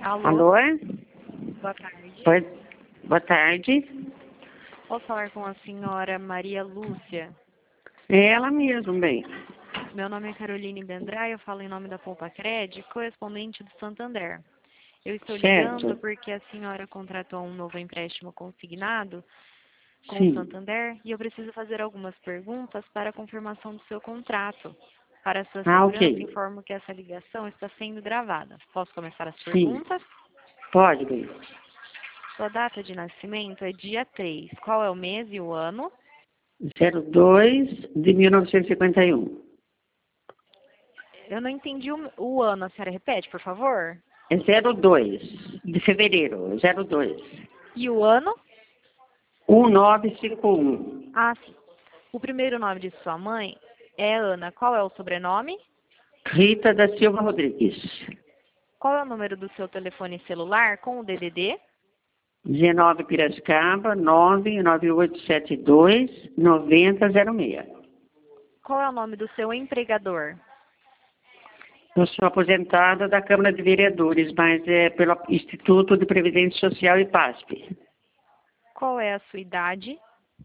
Alô, Alô? boa tarde. Boa tarde. Posso falar com a senhora Maria Lúcia? É ela mesmo, bem. Meu nome é Caroline Bendray, eu falo em nome da Poupa Cred, correspondente do Santander. Eu estou ligando Certo. porque a senhora contratou um novo empréstimo consignado com o Sim. Santander e eu preciso fazer algumas perguntas para a confirmação do seu contrato. Para a sua Ah, segurança, ok. informo que essa ligação está sendo gravada. Posso começar as Sim. perguntas? Pode, bem. Sua data de nascimento é dia 3. Qual é o mês e o ano? 02 de 1951. Eu não entendi o ano. A senhora repete, por favor? É 02 de fevereiro. 02. E o ano? 1951. Ah, sim. O primeiro nome de sua mãe é Ana. Qual é o sobrenome? Rita da Silva Rodrigues. Qual é o número do seu telefone celular com o DDD? 19 Piracicaba, 99872 9006. Qual é o nome do seu empregador? Eu sou aposentada da Câmara de Vereadores, mas é pelo Instituto de Previdência Social e PASP. Qual é a sua idade?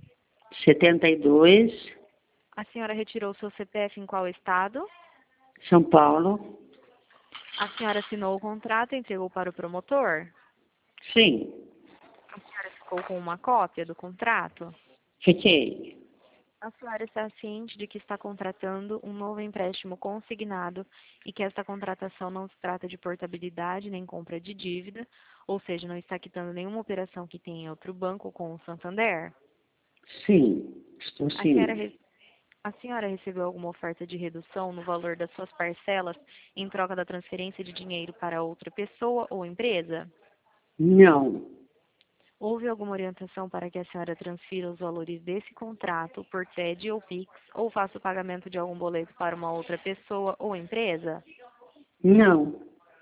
72, A senhora retirou seu CPF em qual estado? São Paulo. A senhora assinou o contrato e entregou para o promotor? Sim, A senhora ficou com uma cópia do contrato? fiquei. A senhora está ciente de que está contratando um novo empréstimo consignado e que esta contratação não se trata de portabilidade nem compra de dívida, ou seja, não está quitando nenhuma operação que tenha em outro banco com o Santander? Sim, estou A senhora, sim. a senhora recebeu alguma oferta de redução no valor das suas parcelas em troca da transferência de dinheiro para outra pessoa ou empresa? Não, Houve alguma orientação para que a senhora transfira os valores desse contrato por TED ou PIX ou faça o pagamento de algum boleto para uma outra pessoa ou empresa? não,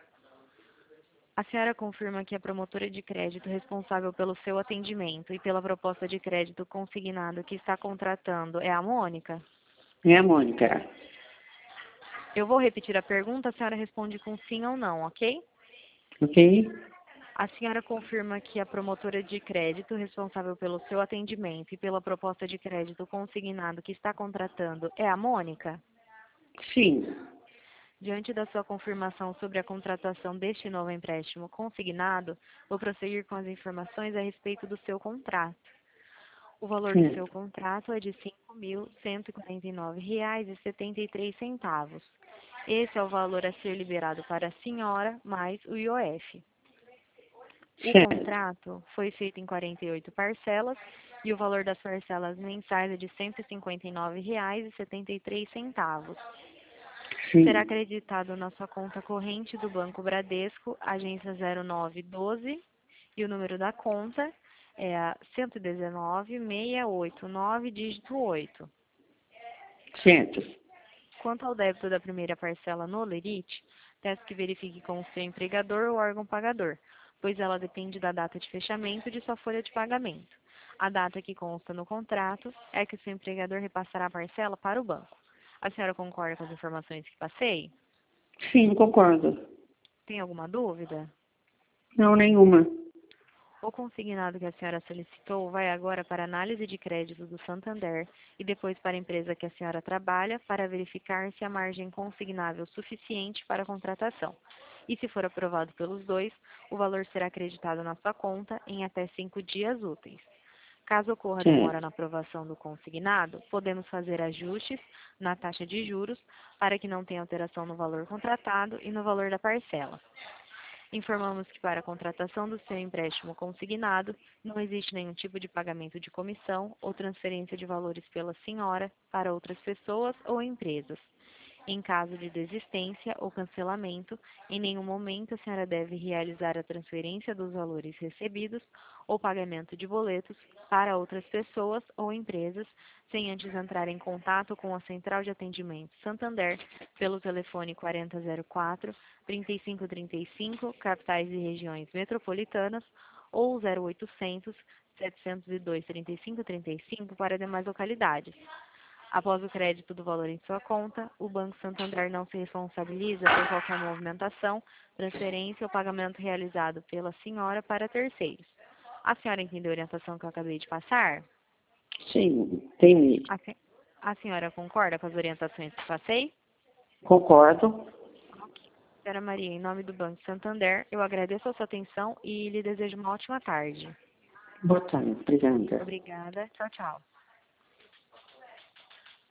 A senhora confirma que a promotora de crédito responsável pelo seu atendimento e pela proposta de crédito consignado que está contratando é a Mônica? é a Mônica. Eu vou repetir a pergunta, a senhora responde com sim ou não, ok? Ok? A senhora confirma que a promotora de crédito responsável pelo seu atendimento e pela proposta de crédito consignado que está contratando é a Mônica? Sim, Diante da sua confirmação sobre a contratação deste novo empréstimo consignado, vou prosseguir com as informações a respeito do seu contrato. O valor do seu certo. contrato é de R$ 5.149,73. Esse é o valor a ser liberado para a senhora mais o IOF. O Certo. contrato foi feito em 48 parcelas e o valor das parcelas mensais é de R$ 159,73. Será Sim, acreditado na sua conta corrente do Banco Bradesco, agência 0912, e o número da conta é a 119.689, dígito 8. certo. Quanto ao débito da primeira parcela no Lerite, peço que verifique com o seu empregador ou órgão pagador, pois ela depende da data de fechamento de sua folha de pagamento. A data que consta no contrato é que o seu empregador repassará a parcela para o banco. A senhora concorda com as informações que passei? Sim, concordo. Tem alguma dúvida? Não, nenhuma. O consignado que a senhora solicitou vai agora para análise de crédito do Santander e depois para a empresa que a senhora trabalha para verificar se há margem consignável suficiente para a contratação. E se for aprovado pelos dois, o valor será acreditado na sua conta em até 5 dias úteis. Caso ocorra demora Certo. na aprovação do consignado, podemos fazer ajustes na taxa de juros para que não tenha alteração no valor contratado e no valor da parcela. Informamos que para a contratação do seu empréstimo consignado, não existe nenhum tipo de pagamento de comissão ou transferência de valores pela senhora para outras pessoas ou empresas. Em caso de desistência ou cancelamento, em nenhum momento a senhora deve realizar a transferência dos valores recebidos ou pagamento de boletos para outras pessoas ou empresas, sem antes entrar em contato com a Central de Atendimento Santander pelo telefone 4004-3535, capitais e regiões metropolitanas, ou 0800 702 3535 para demais localidades. Após o crédito do valor em sua conta, o Banco Santander não se responsabiliza por qualquer movimentação, transferência ou pagamento realizado pela senhora para terceiros. A senhora entendeu a orientação que eu acabei de passar? Sim, entendi. A senhora concorda com as orientações que passei? Concordo. Senhora Maria, em nome do Banco Santander, eu agradeço a sua atenção e lhe desejo uma ótima tarde. Boa tarde, obrigada. Obrigada. Tchau, tchau.